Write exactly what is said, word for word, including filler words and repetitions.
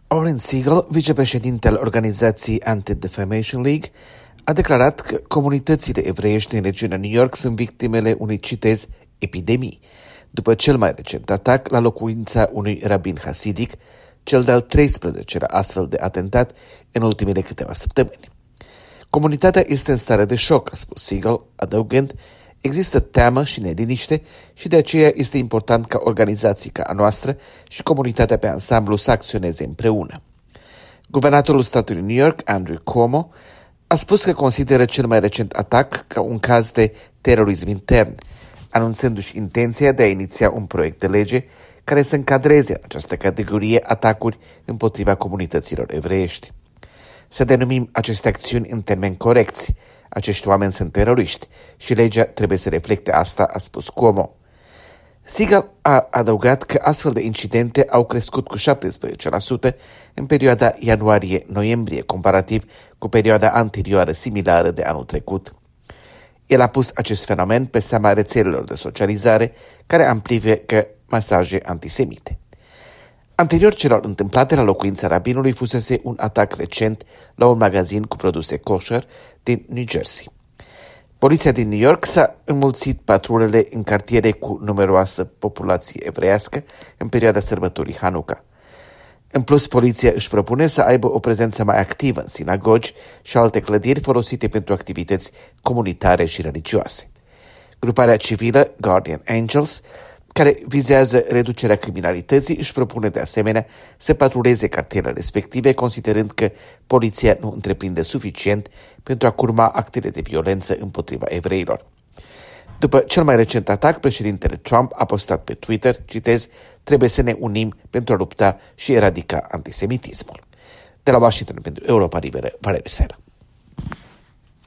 Oren Siegel, vicepreședintele organizației Anti-Defamation League, a declarat că comunitățile evreiești din regiunea New York sunt victimele unei, citez, epidemii, după cel mai recent atac la locuința unui rabin hasidic, cel de-al treisprezecelea astfel de atentat în ultimele câteva săptămâni. Comunitatea este în stare de șoc, a spus Siegel, adăugând, există teamă și neliniște și de aceea este important ca organizații ca a noastră și comunitatea pe ansamblu să acționeze împreună. Guvernatorul statului New York, Andrew Cuomo, a spus că consideră cel mai recent atac ca un caz de terorism intern, anunțându-și intenția de a iniția un proiect de lege care să încadreze în această categorie atacuri împotriva comunităților evreiești. Să denumim aceste acțiuni în termeni corecți. Acești oameni sunt teroriști și legea trebuie să reflecte asta, a spus Cuomo. Siegel a adăugat că astfel de incidente au crescut cu șaptesprezece la sută în perioada ianuarie-noiembrie, comparativ cu perioada anterioară similară de anul trecut. El a pus acest fenomen pe seama rețelelor de socializare care amplifică mesaje antisemite. Anterior celor întâmplate la locuința rabinului fusese un atac recent la un magazin cu produse kosher din New Jersey. Poliția din New York s-a înmulțit patrulele în cartiere cu numeroasă populație evreiască în perioada sărbătorii Hanukkah. În plus, poliția își propune să aibă o prezență mai activă în sinagogi și alte clădiri folosite pentru activități comunitare și religioase. Gruparea civilă Guardian Angels, care vizează reducerea criminalității, își propune de asemenea să patruleze cartierele respective, considerând că poliția nu întreprinde suficient pentru a curma actele de violență împotriva evreilor. După cel mai recent atac, președintele Trump a postat pe Twitter, citez, trebuie să ne unim pentru a lupta și eradica antisemitismul. De la Washington pentru Europa Liberă, Valeriu Sera.